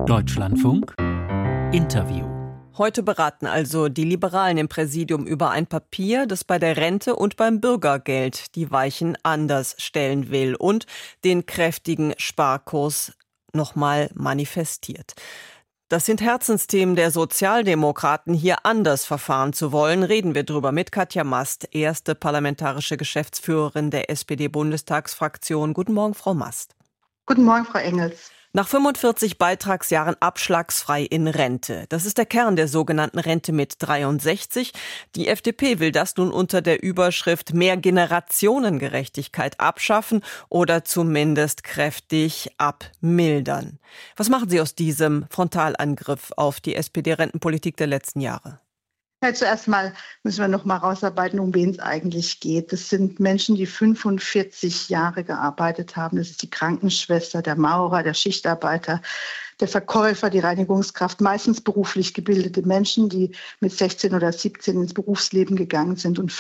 Deutschlandfunk Interview. Heute beraten also die Liberalen im Präsidium über ein Papier, das bei der Rente und beim Bürgergeld die Weichen anders stellen will und den kräftigen Sparkurs nochmal manifestiert. Das sind Herzensthemen der Sozialdemokraten, hier anders verfahren zu wollen. Reden wir drüber mit Katja Mast, erste parlamentarische Geschäftsführerin der SPD-Bundestagsfraktion. Guten Morgen, Frau Mast. Guten Morgen, Frau Engels. Nach 45 Beitragsjahren abschlagsfrei in Rente. Das ist der Kern der sogenannten Rente mit 63. Die FDP will das nun unter der Überschrift mehr Generationengerechtigkeit abschaffen oder zumindest kräftig abmildern. Was machen Sie aus diesem Frontalangriff auf die SPD-Rentenpolitik der letzten Jahre? Ja, zuerst mal müssen wir noch mal rausarbeiten, um wen es eigentlich geht. Das sind Menschen, die 45 Jahre gearbeitet haben. Das ist die Krankenschwester, der Maurer, der Schichtarbeiter, der Verkäufer, die Reinigungskraft. Meistens beruflich gebildete Menschen, die mit 16 oder 17 ins Berufsleben gegangen sind und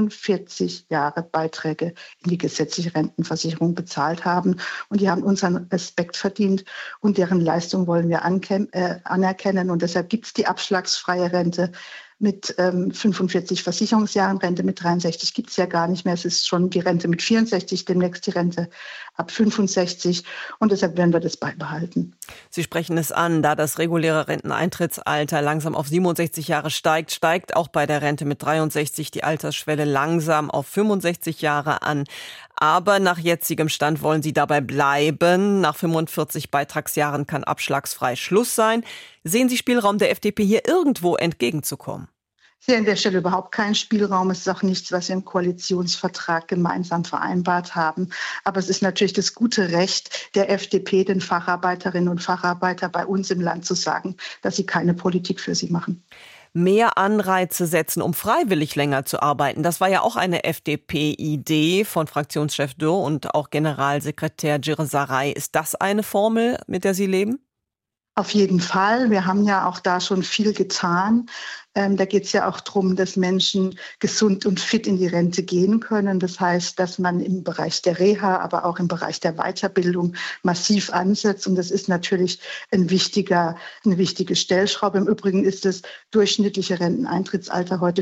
45 Jahre Beiträge in die gesetzliche Rentenversicherung bezahlt haben. Und die haben unseren Respekt verdient und deren Leistung wollen wir anerkennen. Und deshalb gibt es die abschlagsfreie Rente. Mit 45 Versicherungsjahren, Rente mit 63 gibt es ja gar nicht mehr. Es ist schon die Rente mit 64, demnächst die Rente ab 65. Und deshalb werden wir das beibehalten. Sie sprechen es an, da das reguläre Renteneintrittsalter langsam auf 67 Jahre steigt, steigt auch bei der Rente mit 63 die Altersschwelle langsam auf 65 Jahre an. Aber nach jetzigem Stand wollen Sie dabei bleiben. Nach 45 Beitragsjahren kann abschlagsfrei Schluss sein. Sehen Sie Spielraum der FDP, hier irgendwo entgegenzukommen? Ich sehe an der Stelle überhaupt keinen Spielraum. Es ist auch nichts, was wir im Koalitionsvertrag gemeinsam vereinbart haben. Aber es ist natürlich das gute Recht der FDP, den Facharbeiterinnen und Facharbeitern bei uns im Land zu sagen, dass sie keine Politik für sie machen. Mehr Anreize setzen, um freiwillig länger zu arbeiten. Das war ja auch eine FDP-Idee von Fraktionschef Dürr und auch Generalsekretär Girsaray. Ist das eine Formel, mit der Sie leben? Auf jeden Fall. Wir haben ja auch da schon viel getan. Da geht es ja auch darum, dass Menschen gesund und fit in die Rente gehen können. Das heißt, dass man im Bereich der Reha, aber auch im Bereich der Weiterbildung massiv ansetzt. Und das ist natürlich eine wichtige Stellschraube. Im Übrigen ist das durchschnittliche Renteneintrittsalter heute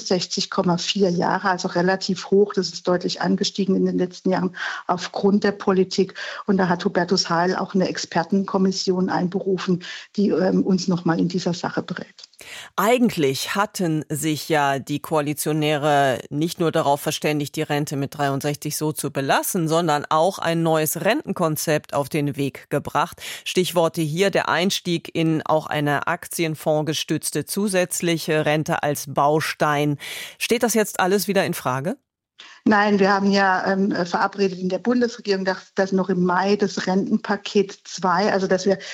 64,4 Jahre, also relativ hoch. Das ist deutlich angestiegen in den letzten Jahren aufgrund der Politik. Und da hat Hubertus Heil auch eine Expertenkommission einberufen, die uns nochmal in dieser Sache berät. Eigentlich hatten sich ja die Koalitionäre nicht nur darauf verständigt, die Rente mit 63 so zu belassen, sondern auch ein neues Rentenkonzept auf den Weg gebracht. Stichworte hier der Einstieg in auch eine aktienfondsgestützte zusätzliche Rente als Baustein. Steht das jetzt alles wieder in Frage? Nein, wir haben ja verabredet in der Bundesregierung, dass noch im Mai das Rentenpaket 2, also dass wir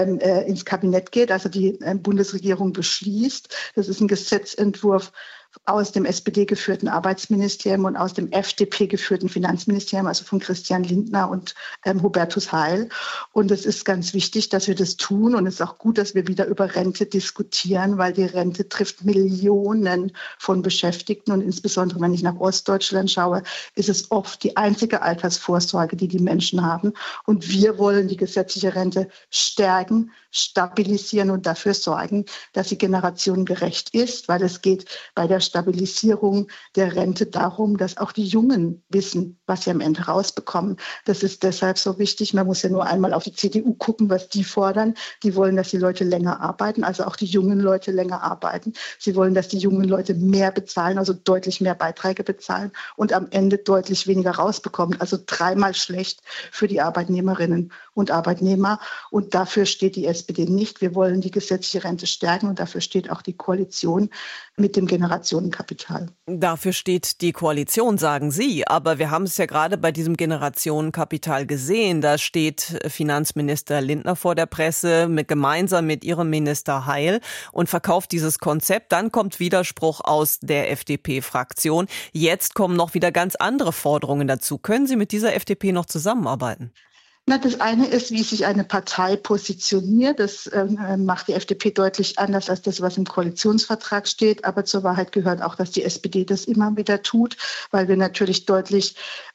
ins Kabinett geht, also die Bundesregierung beschließt. Das ist ein Gesetzentwurf aus dem SPD-geführten Arbeitsministerium und aus dem FDP-geführten Finanzministerium, also von Christian Lindner und Hubertus Heil. Und es ist ganz wichtig, dass wir das tun. Und es ist auch gut, dass wir wieder über Rente diskutieren, weil die Rente trifft Millionen von Beschäftigten. Und insbesondere, wenn ich nach Ostdeutschland schaue, ist es oft die einzige Altersvorsorge, die die Menschen haben. Und wir wollen die gesetzliche Rente stärken, stabilisieren und dafür sorgen, dass sie generationengerecht ist, weil es geht bei der Stabilisierung der Rente darum, dass auch die Jungen wissen, was sie am Ende rausbekommen. Das ist deshalb so wichtig. Man muss ja nur einmal auf die CDU gucken, was die fordern. Die wollen, dass die Leute länger arbeiten, also auch die jungen Leute länger arbeiten. Sie wollen, dass die jungen Leute mehr bezahlen, also deutlich mehr Beiträge bezahlen und am Ende deutlich weniger rausbekommen. Also dreimal schlecht für die Arbeitnehmerinnen und Arbeitnehmer. Und dafür steht die SPD nicht. Wir wollen die gesetzliche Rente stärken und dafür steht auch die Koalition mit dem Generationenkapital. Dafür steht die Koalition, sagen Sie. Aber wir haben es ja gerade bei diesem Generationenkapital gesehen. Da steht Finanzminister Lindner vor der Presse gemeinsam mit ihrem Minister Heil und verkauft dieses Konzept. Dann kommt Widerspruch aus der FDP-Fraktion. Jetzt kommen noch wieder ganz andere Forderungen dazu. Können Sie mit dieser FDP noch zusammenarbeiten? Na, das eine ist, wie sich eine Partei positioniert. Das macht die FDP deutlich anders als das, was im Koalitionsvertrag steht. Aber zur Wahrheit gehört auch, dass die SPD das immer wieder tut, weil wir natürlich deutlich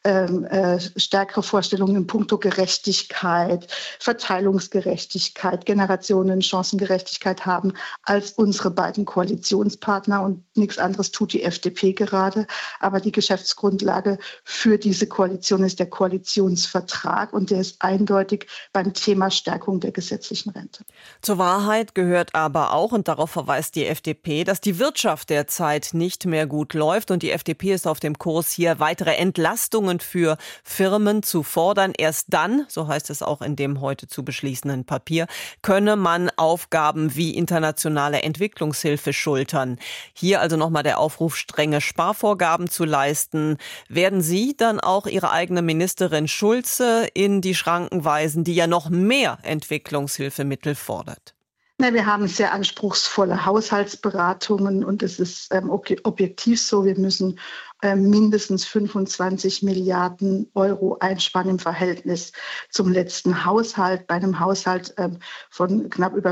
stärkere Vorstellungen in puncto Gerechtigkeit, Verteilungsgerechtigkeit, Generationen, Chancengerechtigkeit haben als unsere beiden Koalitionspartner. Und nichts anderes tut die FDP gerade. Aber die Geschäftsgrundlage für diese Koalition ist der Koalitionsvertrag. Und der ist eindeutig beim Thema Stärkung der gesetzlichen Rente. Zur Wahrheit gehört aber auch, und darauf verweist die FDP, dass die Wirtschaft derzeit nicht mehr gut läuft. Und die FDP ist auf dem Kurs, hier weitere Entlastungen für Firmen zu fordern. Erst dann, so heißt es auch in dem heute zu beschließenden Papier, könne man Aufgaben wie internationale Entwicklungshilfe schultern. Hier also nochmal der Aufruf, strenge Sparvorgaben zu leisten. Werden Sie dann auch Ihre eigene Ministerin Schulze in die Schranken weisen, die ja noch mehr Entwicklungshilfemittel fordert? Wir haben sehr anspruchsvolle Haushaltsberatungen und es ist objektiv so, wir müssen mindestens 25 Milliarden Euro einsparen im Verhältnis zum letzten Haushalt. Bei einem Haushalt von knapp über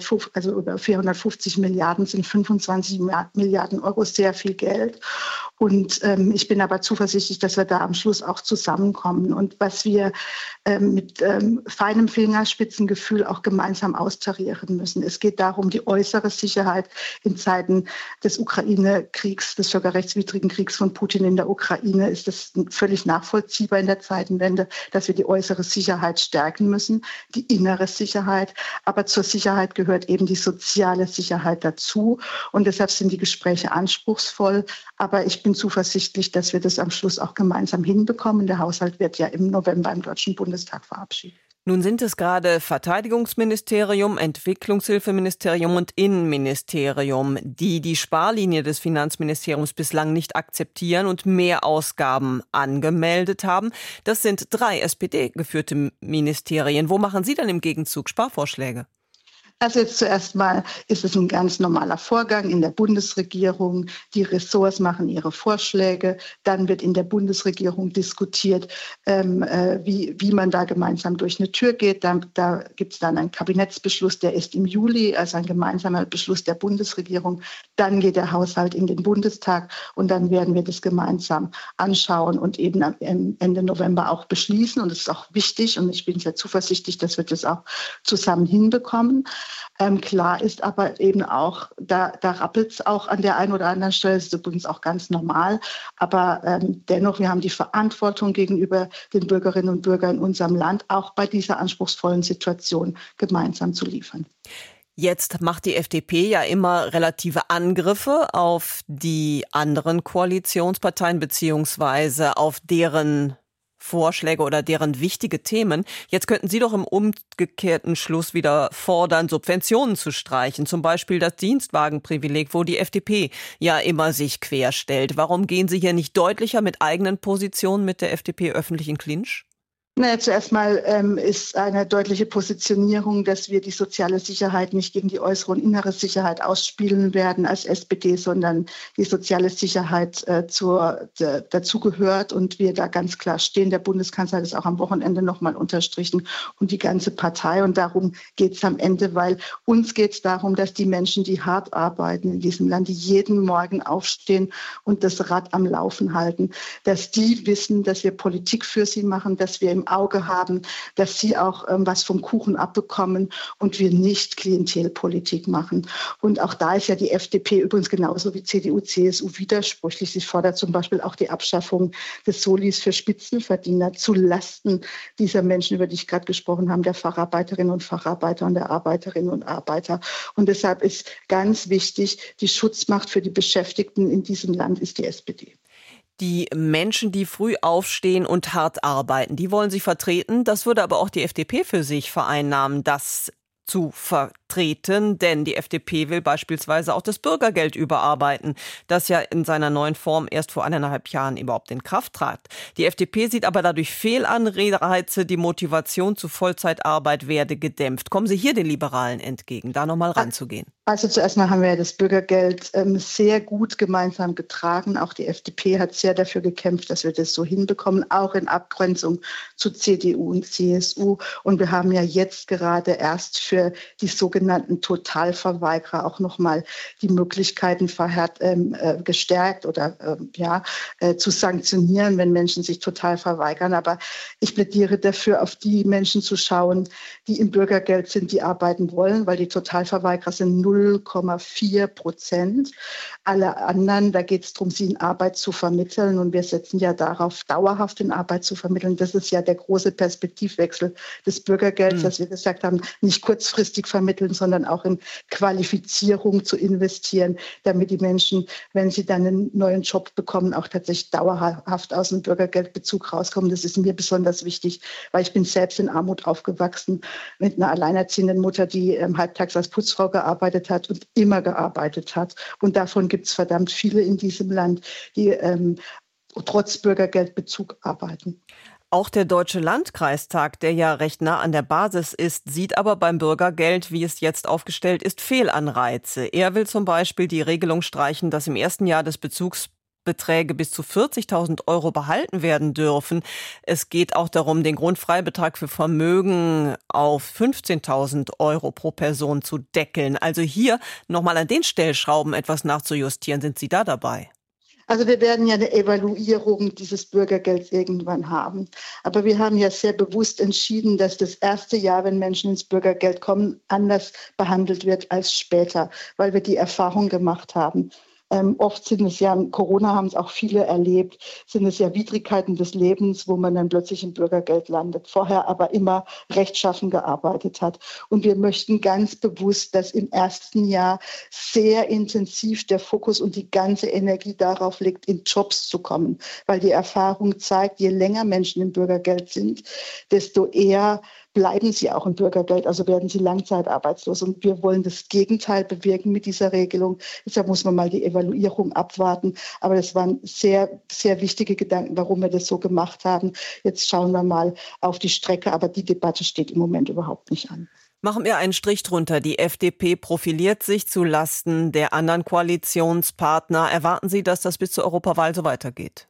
450 Milliarden sind 25 Milliarden Euro sehr viel Geld. Und ich bin aber zuversichtlich, dass wir da am Schluss auch zusammenkommen. Und was wir mit feinem Fingerspitzengefühl auch gemeinsam austarieren müssen. Es geht darum, die äußere Sicherheit in Zeiten des Ukraine-Kriegs, des völkerrechtswidrigen Kriegs von Putin in der Ukraine, ist es völlig nachvollziehbar in der Zeitenwende, dass wir die äußere Sicherheit stärken müssen, die innere Sicherheit. Aber zur Sicherheit gehört eben die soziale Sicherheit dazu. Und deshalb sind die Gespräche anspruchsvoll. Aber ich bin zuversichtlich, dass wir das am Schluss auch gemeinsam hinbekommen. Der Haushalt wird ja im November im Deutschen Bundestag verabschiedet. Nun sind es gerade Verteidigungsministerium, Entwicklungshilfeministerium und Innenministerium, die die Sparlinie des Finanzministeriums bislang nicht akzeptieren und mehr Ausgaben angemeldet haben. Das sind 3 SPD-geführte Ministerien. Wo machen Sie dann im Gegenzug Sparvorschläge? Also jetzt zuerst mal ist es ein ganz normaler Vorgang in der Bundesregierung. Die Ressorts machen ihre Vorschläge. Dann wird in der Bundesregierung diskutiert, wie man da gemeinsam durch eine Tür geht. Da gibt es dann einen Kabinettsbeschluss, der ist im Juli, also ein gemeinsamer Beschluss der Bundesregierung. Dann geht der Haushalt in den Bundestag und dann werden wir das gemeinsam anschauen und eben am Ende November auch beschließen. Und das ist auch wichtig und ich bin sehr zuversichtlich, dass wir das auch zusammen hinbekommen. Klar ist aber eben auch, da rappelt es auch an der einen oder anderen Stelle, das ist übrigens auch ganz normal, aber dennoch, wir haben die Verantwortung gegenüber den Bürgerinnen und Bürgern in unserem Land, auch bei dieser anspruchsvollen Situation gemeinsam zu liefern. Jetzt macht die FDP ja immer relative Angriffe auf die anderen Koalitionsparteien beziehungsweise auf deren Vorschläge oder deren wichtige Themen. Jetzt könnten Sie doch im umgekehrten Schluss wieder fordern, Subventionen zu streichen. Zum Beispiel das Dienstwagenprivileg, wo die FDP ja immer sich querstellt. Warum gehen Sie hier nicht deutlicher mit eigenen Positionen mit der FDP öffentlich in Clinch? Zuerst mal ist eine deutliche Positionierung, dass wir die soziale Sicherheit nicht gegen die äußere und innere Sicherheit ausspielen werden als SPD, sondern die soziale Sicherheit dazu gehört und wir da ganz klar stehen. Der Bundeskanzler hat es auch am Wochenende nochmal unterstrichen und die ganze Partei. Und darum geht es am Ende, weil uns geht es darum, dass die Menschen, die hart arbeiten in diesem Land, die jeden Morgen aufstehen und das Rad am Laufen halten, dass die wissen, dass wir Politik für sie machen, dass wir im Auge haben, dass sie auch was vom Kuchen abbekommen und wir nicht Klientelpolitik machen. Und auch da ist ja die FDP übrigens genauso wie CDU, CSU widersprüchlich. Sie fordert zum Beispiel auch die Abschaffung des Solis für Spitzenverdiener zu Lasten dieser Menschen, über die ich gerade gesprochen habe, der Facharbeiterinnen und Facharbeiter und der Arbeiterinnen und Arbeiter. Und deshalb ist ganz wichtig, die Schutzmacht für die Beschäftigten in diesem Land ist die SPD. Die Menschen, die früh aufstehen und hart arbeiten, die wollen Sie vertreten. Das würde aber auch die FDP für sich vereinnahmen, das zu vertreten, denn die FDP will beispielsweise auch das Bürgergeld überarbeiten, das ja in seiner neuen Form erst vor 1,5 Jahren überhaupt in Kraft trat. Die FDP sieht aber dadurch Fehlanreize, die Motivation zu Vollzeitarbeit werde gedämpft. Kommen Sie hier den Liberalen entgegen, da nochmal ranzugehen? Also zuerst mal haben wir das Bürgergeld sehr gut gemeinsam getragen. Auch die FDP hat sehr dafür gekämpft, dass wir das so hinbekommen, auch in Abgrenzung zu CDU und CSU. Und wir haben ja jetzt gerade erst für die sogenannte sogenannten Totalverweigerer auch nochmal die Möglichkeiten gestärkt oder zu sanktionieren, wenn Menschen sich total verweigern. Aber ich plädiere dafür, auf die Menschen zu schauen, die im Bürgergeld sind, die arbeiten wollen, weil die Totalverweigerer sind 0,4%. Alle anderen, da geht es darum, sie in Arbeit zu vermitteln. Und wir setzen ja darauf, dauerhaft in Arbeit zu vermitteln. Das ist ja der große Perspektivwechsel des Bürgergelds, dass wir gesagt haben, nicht kurzfristig vermitteln, sondern auch in Qualifizierung zu investieren, damit die Menschen, wenn sie dann einen neuen Job bekommen, auch tatsächlich dauerhaft aus dem Bürgergeldbezug rauskommen. Das ist mir besonders wichtig, weil ich bin selbst in Armut aufgewachsen mit einer alleinerziehenden Mutter, die halbtags als Putzfrau gearbeitet hat und immer gearbeitet hat. Und davon gibt es verdammt viele in diesem Land, die trotz Bürgergeldbezug arbeiten. Auch der Deutsche Landkreistag, der ja recht nah an der Basis ist, sieht aber beim Bürgergeld, wie es jetzt aufgestellt ist, Fehlanreize. Er will zum Beispiel die Regelung streichen, dass im ersten Jahr des Bezugsbeträge bis zu 40.000 Euro behalten werden dürfen. Es geht auch darum, den Grundfreibetrag für Vermögen auf 15.000 Euro pro Person zu deckeln. Also hier nochmal an den Stellschrauben etwas nachzujustieren. Sind Sie da dabei? Also wir werden ja eine Evaluierung dieses Bürgergelds irgendwann haben. Aber wir haben ja sehr bewusst entschieden, dass das erste Jahr, wenn Menschen ins Bürgergeld kommen, anders behandelt wird als später, weil wir die Erfahrung gemacht haben. Oft sind es ja, Corona haben es auch viele erlebt, sind es ja Widrigkeiten des Lebens, wo man dann plötzlich im Bürgergeld landet, vorher aber immer rechtschaffen gearbeitet hat. Und wir möchten ganz bewusst, dass im ersten Jahr sehr intensiv der Fokus und die ganze Energie darauf liegt, in Jobs zu kommen. Weil die Erfahrung zeigt, je länger Menschen im Bürgergeld sind, desto eher bleiben sie auch im Bürgergeld, also werden sie langzeitarbeitslos. Und wir wollen das Gegenteil bewirken mit dieser Regelung. Deshalb muss man mal die Evaluierung abwarten. Aber das waren sehr, sehr wichtige Gedanken, warum wir das so gemacht haben. Jetzt schauen wir mal auf die Strecke. Aber die Debatte steht im Moment überhaupt nicht an. Machen wir einen Strich drunter. Die FDP profiliert sich zu Lasten der anderen Koalitionspartner. Erwarten Sie, dass das bis zur Europawahl so weitergeht?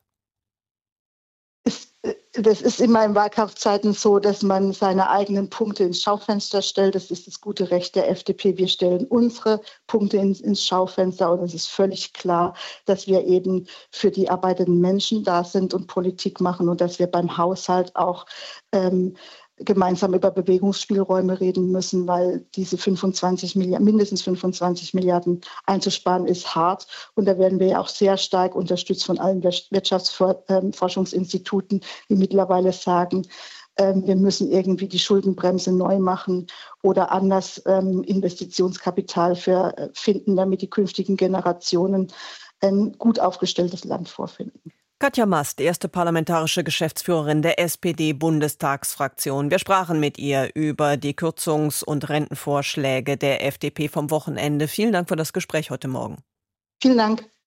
Das ist immer in Wahlkampfzeiten so, dass man seine eigenen Punkte ins Schaufenster stellt. Das ist das gute Recht der FDP. Wir stellen unsere Punkte ins Schaufenster und es ist völlig klar, dass wir eben für die arbeitenden Menschen da sind und Politik machen und dass wir beim Haushalt auch gemeinsam über Bewegungsspielräume reden müssen, weil diese mindestens 25 Milliarden einzusparen ist hart. Und da werden wir ja auch sehr stark unterstützt von allen Wirtschaftsforschungsinstituten, die mittlerweile sagen, wir müssen irgendwie die Schuldenbremse neu machen oder anders Investitionskapital finden, damit die künftigen Generationen ein gut aufgestelltes Land vorfinden. Katja Mast, erste parlamentarische Geschäftsführerin der SPD-Bundestagsfraktion. Wir sprachen mit ihr über die Kürzungs- und Rentenvorschläge der FDP vom Wochenende. Vielen Dank für das Gespräch heute Morgen. Vielen Dank.